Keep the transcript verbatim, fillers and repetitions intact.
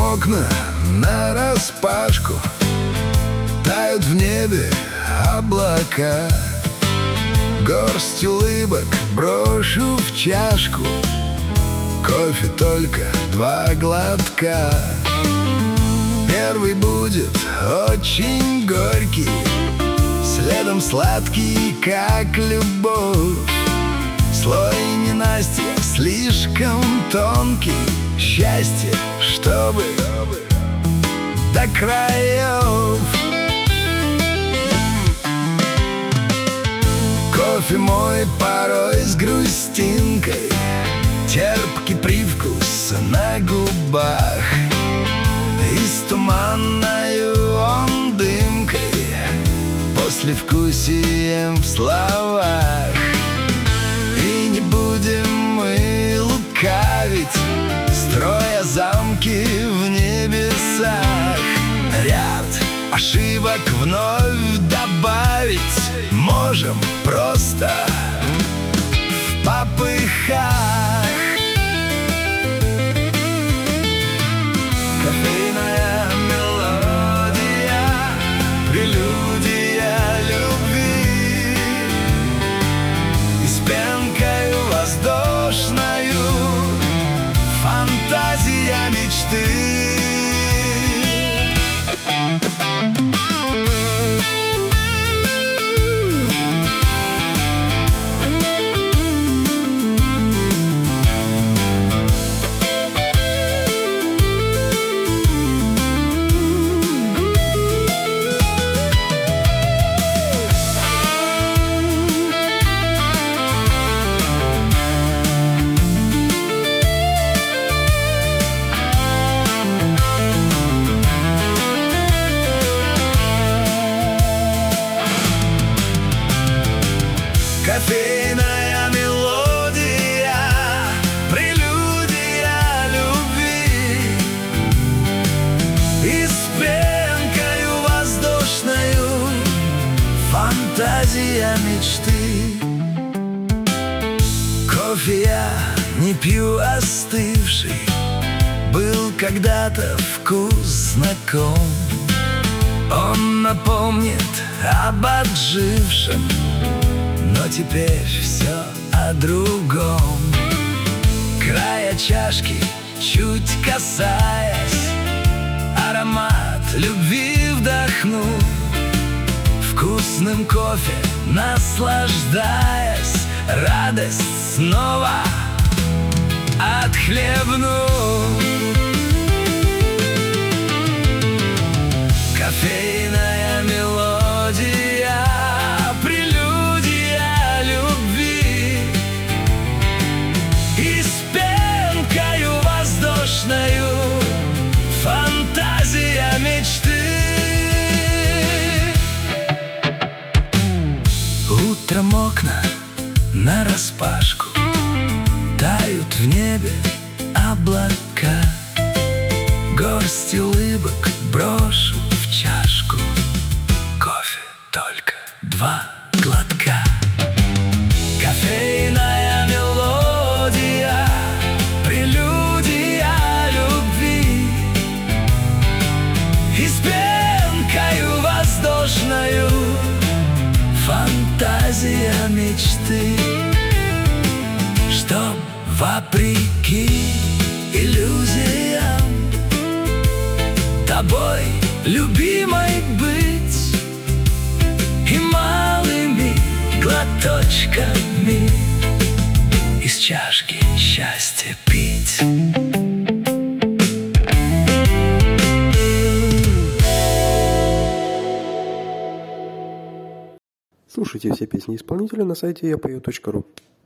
окна нараспашку, тают в небе облака. Горсть улыбок брошу в чашку, кофе только два глотка. Первый будет очень горький, следом сладкий, как любовь. Слой ненастья слишком тонкий, счастье, чтобы до краев. Кофе мой порой с грустинкой, терпкий привкус на губах, и с туманною он дымкой, послевкусием в словах. И не будем мы лукавить, строя замки в небесах. Ряд ошибок вновь добавить можем просто в попыхах. Кофейная мелодия, прелюдия любви, и с пенкою воздушною фантазия мечты. Кофейная мелодия, прелюдия любви, и с пенкою воздушною фантазия мечты. Кофе я не пью остывший, был когда-то вкус знаком. Он напомнит об отжившем, но теперь все о другом. Края чашки чуть касаясь, аромат любви вдохну, вкусным кофе наслаждаясь, радость снова отхлебну. Кофейная мелодия, прелюдия любви, и с пенкою воздушною фантазия мечты. Утром окна нараспашку, тают в небе облака. Горсть улыбок брошу в чашку, кофе только два глотка. Кофейная мелодия, прелюдия любви, и с пенкою воздушною фантазия мечты. Чтоб вопреки иллюзиям тобой, любимой, быть, и малыми глоточками из чашки счастье пить. Слушайте все песни исполнителя на сайте я пою точка ру.